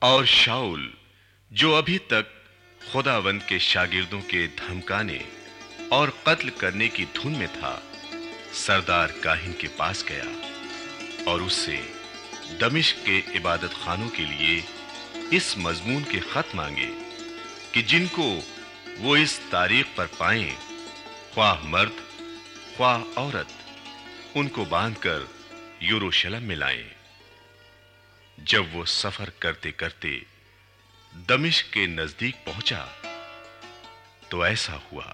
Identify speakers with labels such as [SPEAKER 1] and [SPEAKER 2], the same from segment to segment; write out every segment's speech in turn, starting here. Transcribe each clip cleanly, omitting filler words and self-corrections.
[SPEAKER 1] और शाऊल, जो अभी तक खुदावंद के शागिर्दों के धमकाने और कत्ल करने की धुन में था, सरदार काहिन के पास गया और उससे दमिश्क के इबादत खानों के लिए इस मजमून के खत मांगे कि जिनको वो इस तारीख पर पाएं, ख्वाह मर्द ख्वाह औरत, उनको बांधकर यरूशलेम में लाएं। जब वो सफर करते करते दमिश्क के नजदीक पहुंचा तो ऐसा हुआ।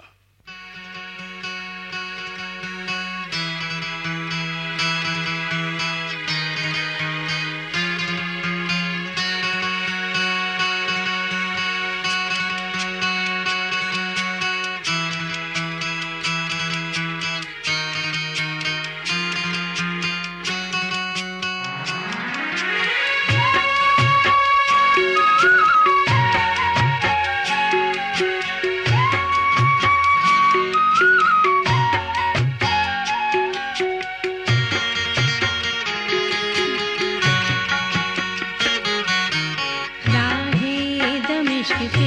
[SPEAKER 2] राहे दमिश्क